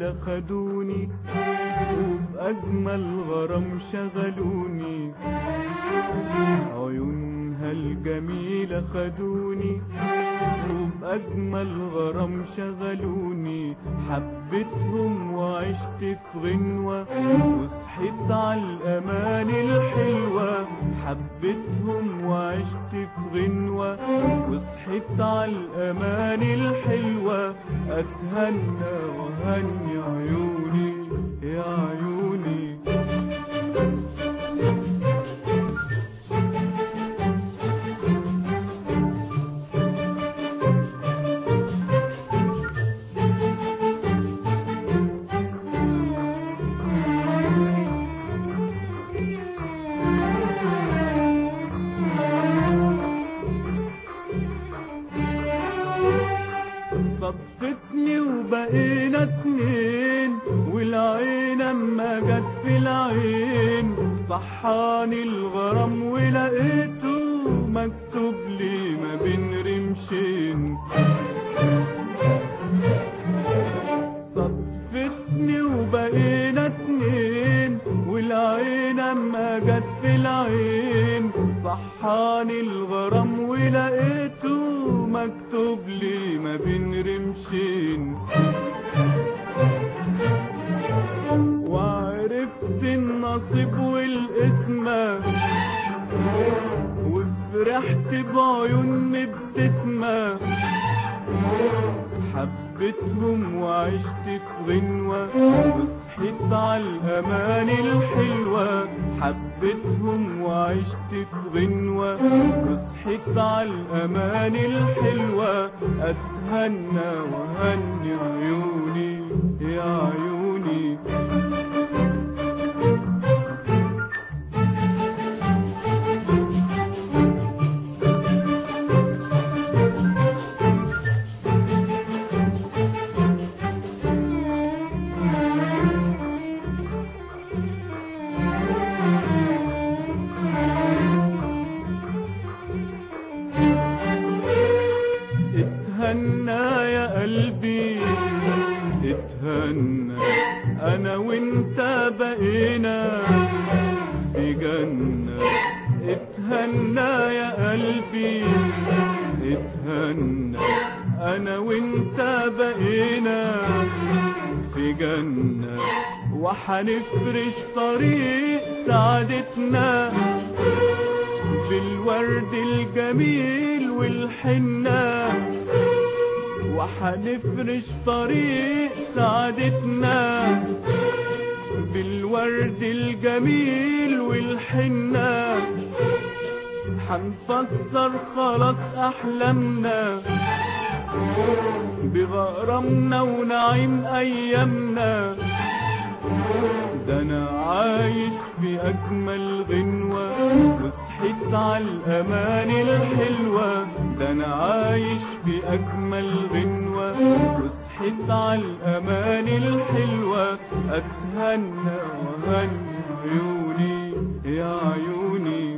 جميلة خدوني وبأجمل غرام شغلوني. عيونها الجميلة خدوني وبأجمل غرام شغلوني. حبيتهم وعشت في غنوة وصحيت عالأمان الحلوة. حبيتهم وعشت في غنوة وصحيت عالأمان الحلوة. أتهنى وهني عيوني يا عيوني. صدفتني وبقينا اتنين والعين اما جت في العين. صحاني الغرام ولقيته مكتوب لي ما بين رمشين. صدفتني وبقينا اتنين والعين اما جت في العين. صحاني الغرام ولقيته مكتوب لي ما بين رمشين. وعرفت النصيب والقسمة وفرحت بعيون مبتسمة. حبيتهم وعشت في غنوة وصحيت عالأمان الحلوة. حبيتهم وعشت في غنوة وصحيت عالأمان الحلوة. أتهنى وهني عيوني يا عيوني. اتهنى يا قلبي اتهنى، انا وانت بقينا في جنة. اتهنى يا قلبي اتهنى، انا وانت بقينا في جنة. وحنفرش طريق سعادتنا بالورد الجميل والحنة. وحنفرش طريق سعادتنا بالورد الجميل والحنة. حنفسر خلاص أحلامنا بغرامنا ونعيم أيامنا. ده أنا عايش في أجمل غنوة وصحيت عالأمان الحلوة. ده أنا عايش في أجمل غنوة وصحيت عالأمان الحلوة. أتهنى وهني عيوني يا عيوني.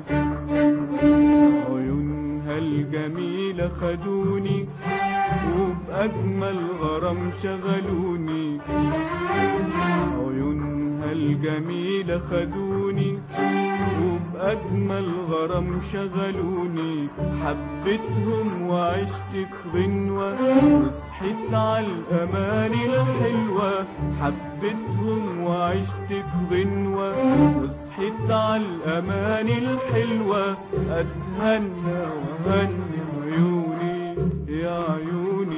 عيونها الجميلة خدوني وبأجمل غرام شغلوني. عيونها الجميلة خدوني وبأجمل غرام شغلوني. حبيتهم وعشت في غنوة وصحيت عالأمان الحلوة. حبيتهم وعشت في غنوة وصحيت عالأمان الحلوة. أتهنى وهني عيوني يا عيوني.